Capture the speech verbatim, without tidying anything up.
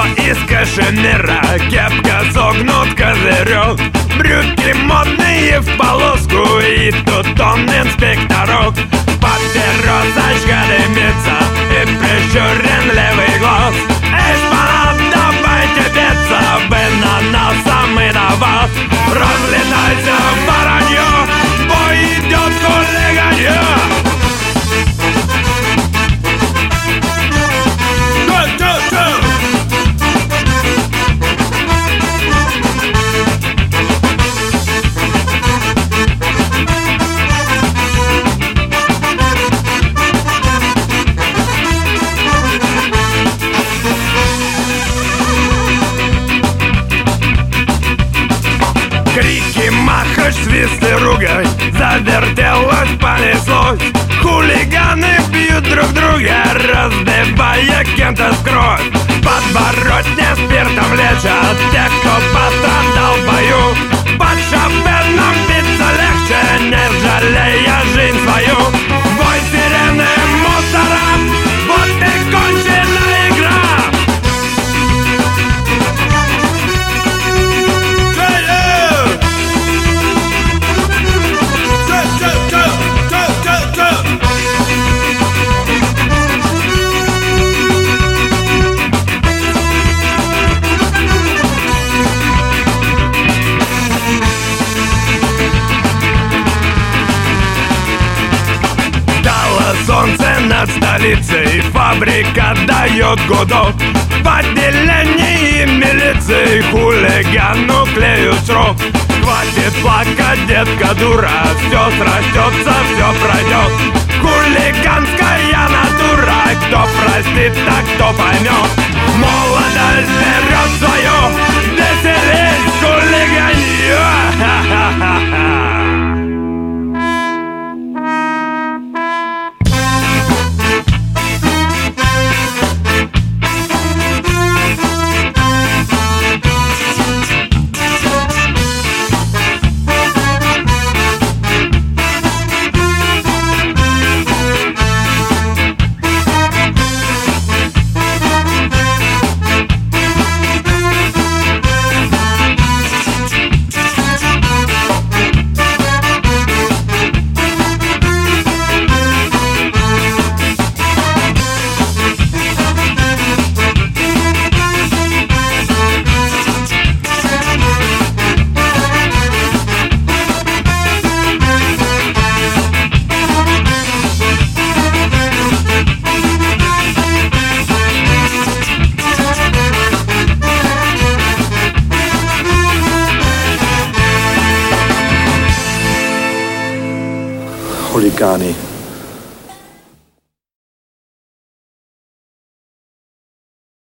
пальто из кашемира, кепка согнут козырек, брюки модные в полоску, и тут он инспекторок. Папиросочка дымится и прищурен левый глаз. Эшпанат, давайте петься, вы на нас, а мы на вас. Разлетайся, воронье, бой идет, хулиганье. Крики, махач, свист и ругань, завертелось, понеслось. Хулиганы бьют друг друга, разбивая кем-то в кровь. Подбородня спиртом лечат тех, кто пострадал в бою. Под шоферном биться легче, не жалея жизнь свою. Бой сирены мусора, вот и кончена игра. Солнце над столицей, фабрика дает гудок. В отделении милиции хулигану клеют срок. Хватит плакать, детка дура, все срастется, все пройдет. Хулиганская натура, кто простит, так кто поймет. Молодость берет свое, веселись, хулиганье. Хулиганы.